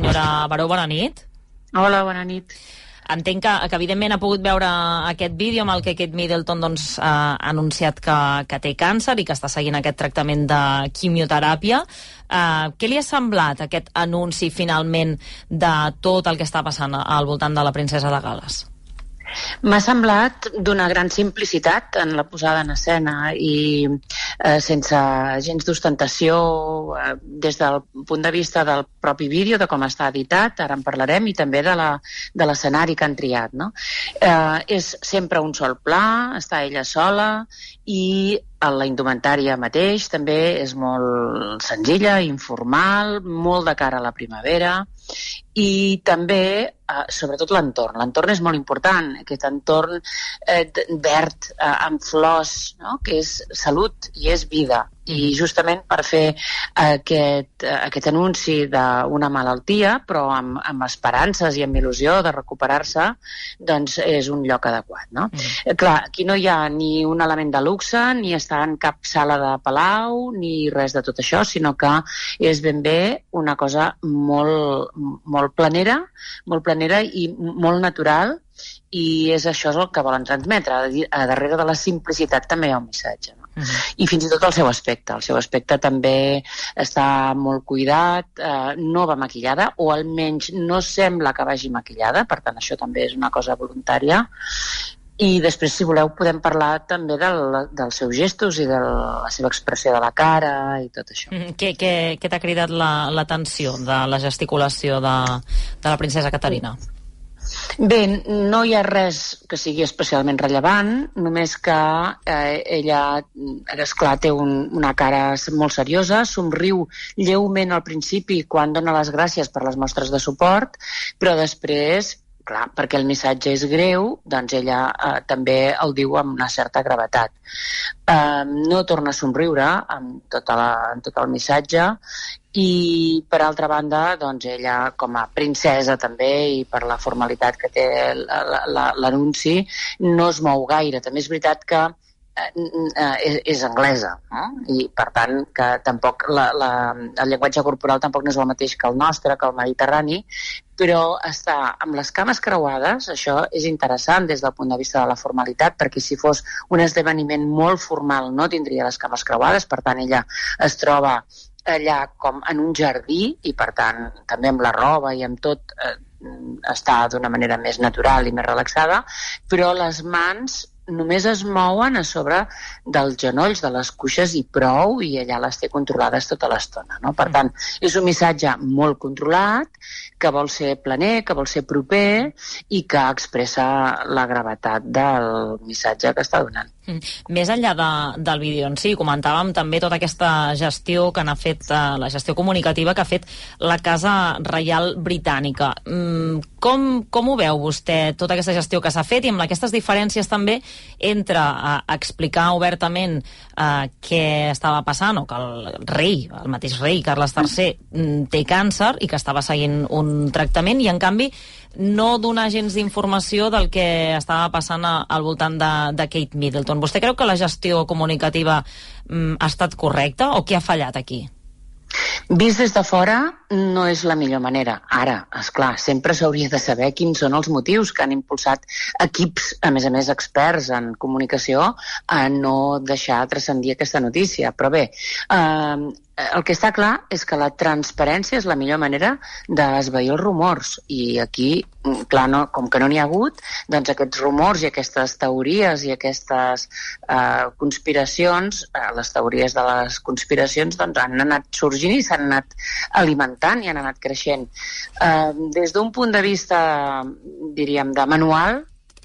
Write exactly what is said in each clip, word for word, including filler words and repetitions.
Senyora Baró, bona nit. Hola, bona nit. Entenc que, que evidentment ha pogut veure aquest vídeo amb el que Kate Middleton doncs, ha anunciat que, que té càncer i que està seguint aquest tractament de quimioteràpia. Uh, què li ha semblat aquest anunci finalment de tot el que està passant al voltant de la princesa de Gal·les? M'ha semblat d'una gran simplicitat en la posada en escena i eh, sense gens d'ostentació eh, des del punt de vista del propi vídeo, de com està editat, ara en parlarem, i també de la, de l'escenari que han triat, no? Eh, és sempre un sol pla, està ella sola i la indumentària mateix també és molt senzilla, informal, molt de cara a la primavera i també, eh, sobretot l'entorn. L'entorn és molt important, aquest entorn eh, verd, eh, amb flors, no? Que és salut i és vida. I justament per fer aquest, aquest anunci d'una malaltia, però amb, amb esperances i amb il·lusió de recuperar-se, doncs és un lloc adequat, no? Mm. Clar, aquí no hi ha ni un element de luxe, ni està en cap sala de palau, ni res de tot això, sinó que és ben bé una cosa molt, molt planera, molt planera i molt natural, i és això el que volen transmetre. A darrere de la simplicitat també hi ha un missatge, no? Uh-huh. I fins i tot el seu aspecte. El seu aspecte també està molt cuidat, eh, no va maquillada, o almenys no sembla que vagi maquillada, per tant això també és una cosa voluntària. I després, si voleu, podem parlar també del, dels seus gestos i de la seva expressió de la cara i tot això. Mm, què què, què t'ha cridat l'atenció de la gesticulació de, de la princesa Caterina? Bé, no hi ha res que sigui especialment rellevant, només que eh, ella, esclar, té un, una cara molt seriosa, somriu lleument al principi quan dona les gràcies per les mostres de suport, però després, clar, perquè el missatge és greu, doncs ella eh, també el diu amb una certa gravetat. Eh, no torna a somriure amb tota la, en tot el missatge, i per altra banda, doncs ella com a princesa també, i per la formalitat que té l'anunci, no es mou gaire. També és veritat que eh, és, és anglesa, no? I per tant que tampoc la, la, el llenguatge corporal tampoc no és el mateix que el nostre, que el mediterrani, però està amb les cames creuades. Això és interessant des del punt de vista de la formalitat, perquè si fos un esdeveniment molt formal no tindria les cames creuades, per tant ella es troba allà com en un jardí i per tant també amb la roba i amb tot eh, està d'una manera més natural i més relaxada, però les mans només es mouen a sobre dels genolls, de les cuixes i prou, i allà les té controlades tota l'estona, no? Per tant, és un missatge molt controlat, que vol ser planer, que vol ser proper i que expressa la gravetat del missatge que està donant. Mm. Més enllà de, del vídeo en si, comentàvem també tota aquesta gestió que n'ha fet, eh, la gestió comunicativa que ha fet la Casa Reial Britànica. Mm, com, com ho veu vostè, tota aquesta gestió que s'ha fet, i amb aquestes diferències també entre eh, explicar obertament eh, què estava passant, o que el rei, el mateix rei, Carles tercer, mm, té càncer i que estava seguint un tractament, i en canvi no donar gens d'informació del que estava passant a, al voltant de, de Kate Middleton. Vostè creu que la gestió comunicativa mm, ha estat correcta, o què ha fallat aquí? Vist des de fora no és la millor manera. Ara, esclar, sempre s'hauria de saber quins són els motius que han impulsat equips, a més a més experts en comunicació, a no deixar transcendir aquesta notícia. Però bé, eh, el que està clar és que la transparència és la millor manera d'esvair els rumors, i aquí, clar, no, com que no n'hi ha hagut, doncs aquests rumors i aquestes teories i aquestes eh, conspiracions, eh, les teories de les conspiracions doncs han anat sorgint i s'han anat alimentant i han anat creixent. Eh, des d'un punt de vista, diríem, de manual,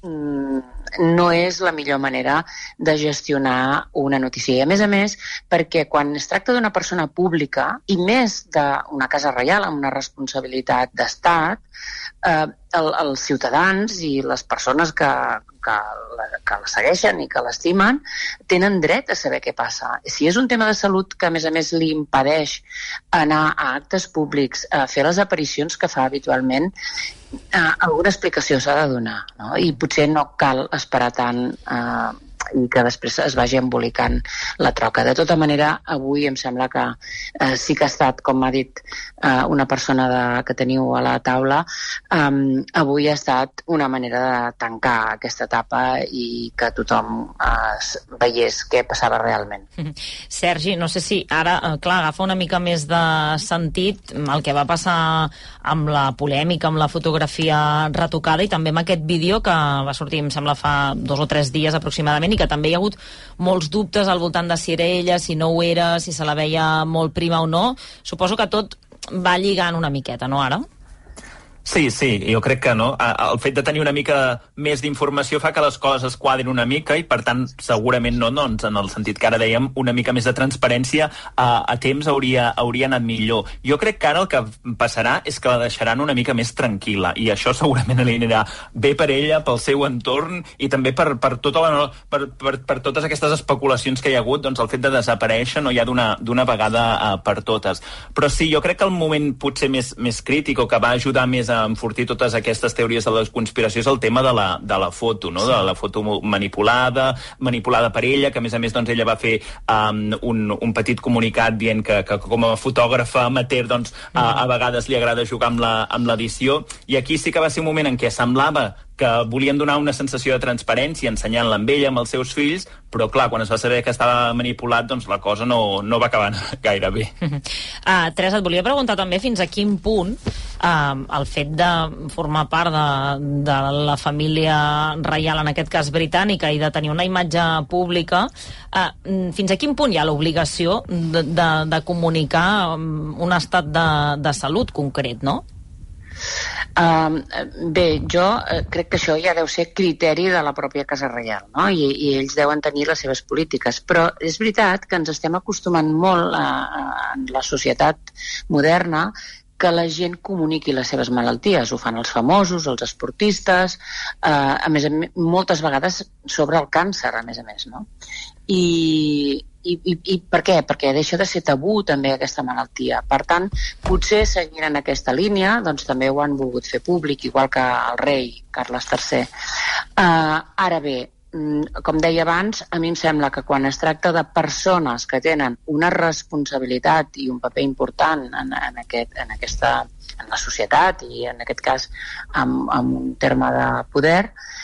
no és la millor manera de gestionar una notícia. I a més a més, perquè quan es tracta d'una persona pública, i més d'una casa reial amb una responsabilitat d'estat, eh, el, els ciutadans i les persones que, que, la, que la segueixen i que l'estimen tenen dret a saber què passa. Si és un tema de salut que a més a més li impedeix anar a actes públics, a fer les aparicions que fa habitualment, eh, alguna explicació s'ha de donar, no? I potser no cal esperar tant eh, i que després es vagi embolicant la troca. De tota manera, avui em sembla que eh, sí que ha estat, com m'ha dit eh, una persona de, que teniu a la taula, eh, avui ha estat una manera de tancar aquesta etapa i que tothom eh, veiés què passava realment. Sergi, no sé si ara, eh, clar, agafa una mica més de sentit el que va passar amb la polèmica, amb la fotografia retocada i també amb aquest vídeo que va sortir, em sembla, fa dos o tres dies aproximadament i que també hi ha hagut molts dubtes al voltant de si era ella, si no ho era, si se la veia molt prima o no. Suposo que tot va lligant una miqueta, no, ara? Sí, sí, jo crec que no. El fet de tenir una mica més d'informació fa que les coses quadrin una mica i, per tant, segurament no, doncs, en el sentit que ara dèiem, una mica més de transparència a, a temps hauria, hauria anat millor. Jo crec que ara el que passarà és que la deixaran una mica més tranquil·la i això segurament li anirà bé per ella, pel seu entorn i també per, per, tota la, per, per, per totes aquestes especulacions que hi ha hagut, doncs el fet de desaparèixer no hi ha d'una vegada uh, per totes. Però sí, jo crec que el moment potser més, més crític o que va ajudar més a enfortir totes aquestes teories de la conspiració és el tema de la, de la foto, no? Sí. De la foto manipulada, manipulada per ella, que a més a més doncs, ella va fer um, un, un petit comunicat dient que, que com a fotògrafa amateur doncs, mm. a, a vegades li agrada jugar amb l'edició, i aquí sí que va ser un moment en què semblava que volien donar una sensació de transparència ensenyant-la amb ella, amb els seus fills, però clar, quan es va saber que estava manipulat, doncs la cosa no, no va acabar gaire bé. Uh, Teresa, et volia preguntar també fins a quin punt uh, el fet de formar part de, de la família reial, en aquest cas britànica, i de tenir una imatge pública, uh, fins a quin punt hi ha l'obligació de, de, de comunicar un estat de, de salut concret, no? Uh, bé, jo uh, crec que això ja deu ser criteri de la pròpia Casa Reial, no? I, i ells deuen tenir les seves polítiques, però és veritat que ens estem acostumant molt a, a, en la societat moderna que la gent comuniqui les seves malalties. Ho fan els famosos, els esportistes, eh, a més a més, moltes vegades sobre el càncer, a més a més, no? I, i, i, i per què? Perquè deixa de ser tabú també aquesta malaltia. Per tant, potser seguint en aquesta línia, doncs també ho han volgut fer públic, igual que el rei Carles tercer. Eh, ara bé, com deia abans, a mi em sembla que quan es tracta de persones que tenen una responsabilitat i un paper important en, en, aquest, en, aquesta, en la societat i en aquest cas amb, amb un terme de poder,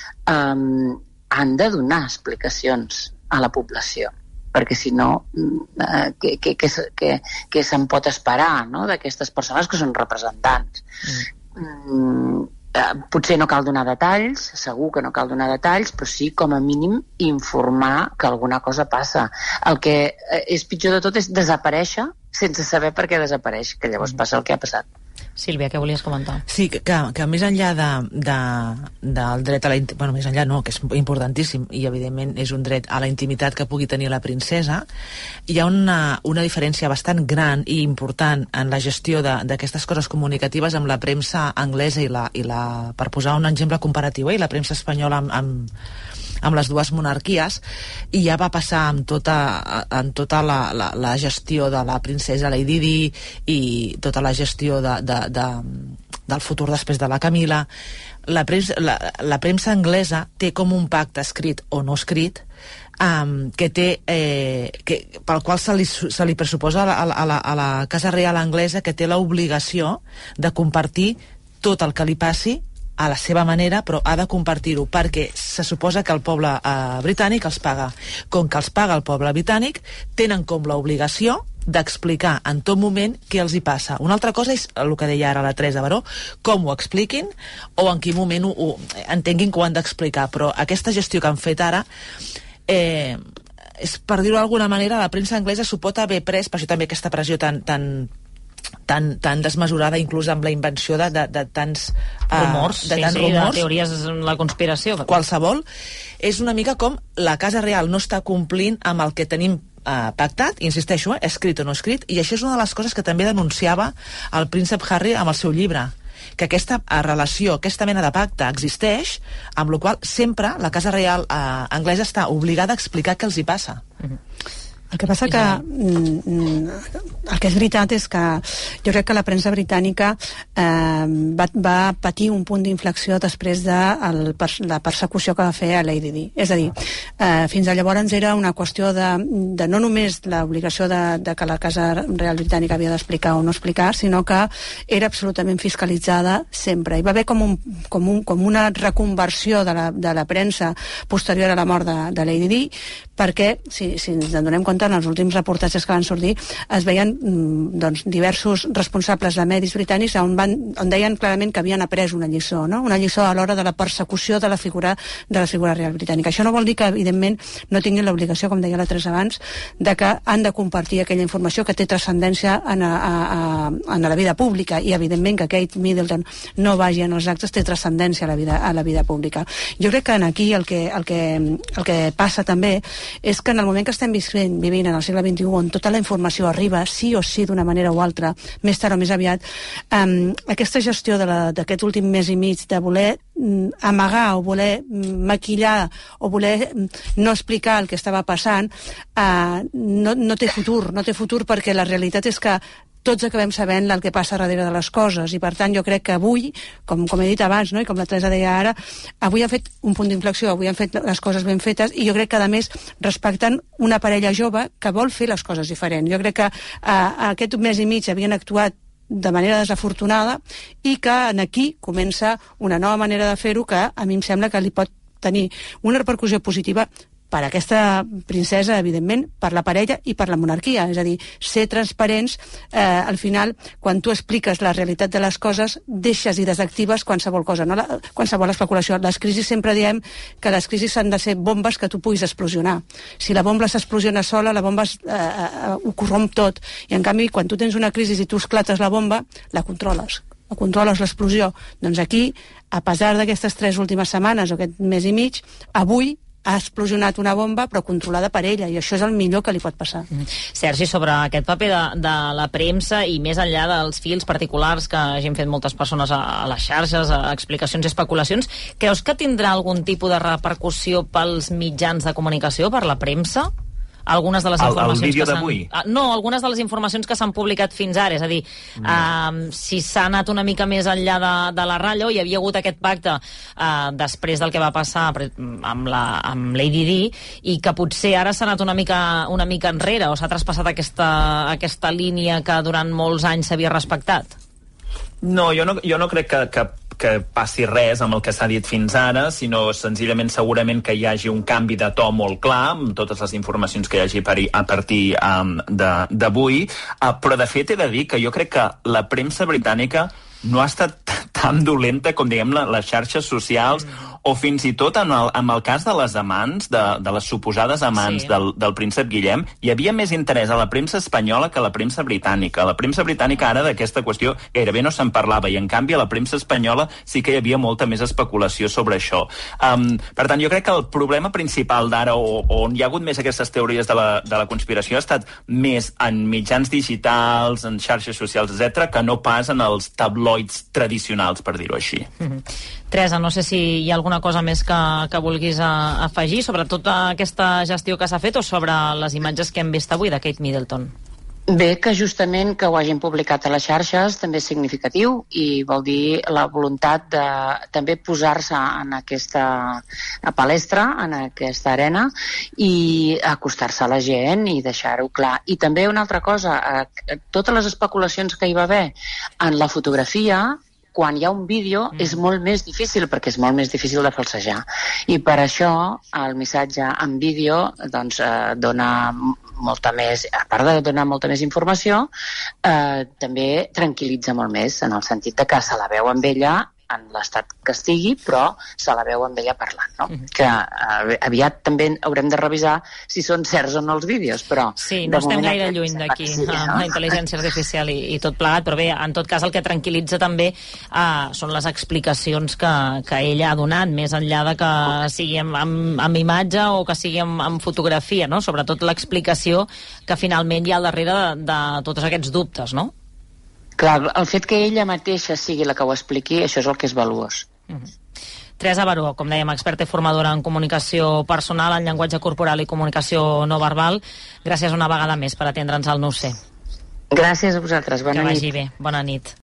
um, han de donar explicacions a la població, perquè si no, eh, què, què, què, què, què se'n pot esperar, no?, d'aquestes persones que són representants. Mm. Mm, Eh, potser no cal donar detalls, segur que no cal donar detalls, però sí, com a mínim, informar que alguna cosa passa. El que eh, és pitjor de tot és desaparèixer sense saber per què desapareix, que llavors passa el que ha passat. Sílvia, què volies comentar? Sí, que, que més enllà de, de, del dret a la... Bueno, més enllà no, que és importantíssim, i evidentment és un dret a la intimitat que pugui tenir la princesa, hi ha una, una diferència bastant gran i important en la gestió d'aquestes coses comunicatives amb la premsa anglesa i la, i la, per posar un exemple comparatiu, eh, i la premsa espanyola amb, amb amb les dues monarquies, i ja va passar amb tota, amb tota la, la, la gestió de la princesa Lady Di i tota la gestió de, de, de, del futur després de la Camila. La premsa, la, la premsa anglesa té com un pacte escrit o no escrit um, que té, eh, que, pel qual se li, se li pressuposa a la, a, la, a la Casa Reial anglesa que té l'obligació de compartir tot el que li passi a la seva manera, però ha de compartir-ho perquè se suposa que el poble eh, britànic els paga. Com que els paga el poble britànic, tenen com l'obligació d'explicar en tot moment què els hi passa. Una altra cosa és el que deia ara la Teresa Baró, com ho expliquin o en quin moment ho, ho entenguin que ho han d'explicar, però aquesta gestió que han fet ara eh, és, per dir-ho d'alguna manera, la premsa anglesa s'ho pot haver pres, per això també aquesta pressió tan, tan Tan, tan desmesurada, inclús amb la invenció de, de, de tants rumors, uh, de, sí, tants sí, rumors, de teories de la conspiració. Qualsevol. És una mica com la Casa Reial no està complint amb el que tenim uh, pactat, insisteixo, eh, escrit o no escrit, i això és una de les coses que també denunciava el príncep Harry amb el seu llibre, que aquesta relació, aquesta mena de pacte existeix, amb la qual sempre la Casa Reial eh, anglesa està obligada a explicar què els hi passa. Mm-hmm. El que passa que el que és veritat és que jo crec que la premsa britànica eh, va, va patir un punt d'inflexió després de el, la persecució que va fer a Lady Di. És a dir, eh, fins a llavors era una qüestió de, de no només l'obligació de, de que la Casa Real Britànica havia d'explicar o no explicar, sinó que era absolutament fiscalitzada sempre. Hi va haver com, un, com, un, com una reconversió de la, de la premsa posterior a la mort de, de Lady Di, perquè, si, si ens en donem compte, en els últims reportatges que van sortir es veien doncs, diversos responsables de medis britànics on, van, on deien clarament que havien après una lliçó, no? Una lliçó a l'hora de la persecució de la figura de la figura real britànica. Això no vol dir que, evidentment, no tinguin l'obligació, com deia la Teresa abans, de que han de compartir aquella informació que té transcendència en, a, a, en la vida pública, i, evidentment, que Kate Middleton no vagi en els actes té transcendència a la vida, a la vida pública. Jo crec que aquí el que, el que, el que passa també és que en el moment que estem vivint vivint en el segle vint-i-u, on tota la informació arriba sí o sí d'una manera o altra, més tard o més aviat, um, aquesta gestió d'aquest últim mes i mig de voler um, amagar o voler maquillar o voler um, no explicar el que estava passant, uh, no, no té futur, no té futur perquè la realitat és que tots acabem sabent el que passa darrere de les coses, i per tant jo crec que avui, com, com he dit abans, no? I com la Teresa deia ara, avui ha fet un punt d'inflexió, avui han fet les coses ben fetes, i jo crec que a més respecten una parella jove que vol fer les coses diferents. Jo crec que eh, aquest mes i mig havien actuat de manera desafortunada i que aquí comença una nova manera de fer-ho que a mi em sembla que li pot tenir una repercussió positiva per aquesta princesa, evidentment, per la parella i per la monarquia. És a dir, ser transparents, eh, al final, quan tu expliques la realitat de les coses, deixes i desactives qualsevol cosa, no? La, qualsevol especulació. Les crisis sempre diem que les crisis han de ser bombes que tu puguis explosionar. Si la bomba s'explosiona sola, la bomba eh, eh, ho corromp tot. I, en canvi, quan tu tens una crisi i tu esclates la bomba, la controles. O controles l'explosió. Doncs aquí, a pesar d'aquestes tres últimes setmanes o aquest mes i mig, avui ha explosionat una bomba, però controlada per ella, i això és el millor que li pot passar. Mm. Sergi, sobre aquest paper de, de la premsa i més enllà dels fils particulars que hagin fet moltes persones a, a les xarxes, a explicacions i especulacions, creus que tindrà algun tipus de repercussió pels mitjans de comunicació, per la premsa? Algunes de les informacions el, el vídeo que d'avui? No, algunes de les informacions que s'han publicat fins ara, és a dir, no. uh, si s'ha anat una mica més enllà de, de la ratlla, hi havia hagut aquest pacte uh, després del que va passar amb, la, amb Lady Di, i que potser ara s'ha anat una mica, una mica enrere, o s'ha traspassat aquesta, aquesta línia que durant molts anys s'havia respectat? No, jo no, jo no crec que, que, que passi res amb el que s'ha dit fins ara, sinó senzillament segurament que hi hagi un canvi de to molt clar amb totes les informacions que hi hagi per, a partir um, d'avui, uh, però de fet he de dir que jo crec que la premsa britànica no ha estat tan dolenta com, diguem, les xarxes socials, mm. o fins i tot en el, en el cas de les amants, de, de les suposades amants sí. del, del príncep Guillem, hi havia més interès a la premsa espanyola que a la premsa britànica. La premsa britànica ara d'aquesta qüestió gairebé no se'n parlava, i en canvi a la premsa espanyola sí que hi havia molta més especulació sobre això. Um, per tant, jo crec que el problema principal d'ara, o, on hi ha hagut més aquestes teories de la, de la conspiració, ha estat més en mitjans digitals, en xarxes socials, etcètera, que no pas en els tabloids tradicionals, per dir-ho així. Mm-hmm. Teresa, no sé si hi ha alguna cosa més que, que vulguis a, afegir sobre tota aquesta gestió que s'ha fet o sobre les imatges que hem vist avui de Kate Middleton. Bé, que justament que ho hagin publicat a les xarxes també és significatiu, i vol dir la voluntat de també posar-se en aquesta palestra, en aquesta arena, i acostar-se a la gent i deixar-ho clar. I també una altra cosa, eh, totes les especulacions que hi va haver en la fotografia, quan hi ha un vídeo mm. és molt més difícil, perquè és molt més difícil de falsejar. I per això el missatge en vídeo doncs, eh, dona molta més, a part de donar molta més informació, eh, també tranquil·litza molt més, en el sentit de que se la veu amb ella en l'estat que estigui, però se la veu amb ella parlant, no? Mm-hmm. Que eh, aviat també haurem de revisar si són certs o no els vídeos, però... Sí, no estem gaire lluny d'aquí, sí, no? La intel·ligència artificial i, i tot plegat, però bé, en tot cas el que tranquil·litza també eh, són les explicacions que, que ella ha donat, més enllà de que sigui amb, amb, amb imatge o que sigui amb, amb fotografia, no? Sobretot l'explicació que finalment hi ha al darrere de, de tots aquests dubtes, no? Clar, el fet que ella mateixa sigui la que ho expliqui, això és el que és valuós. Mm-hmm. Teresa Baró, com dèiem, experta i formadora en comunicació personal, en llenguatge corporal i comunicació no verbal. Gràcies una vegada més per atendre'ns al Nou C. Gràcies a vosaltres, bona nit. Que vagi bé, bona nit.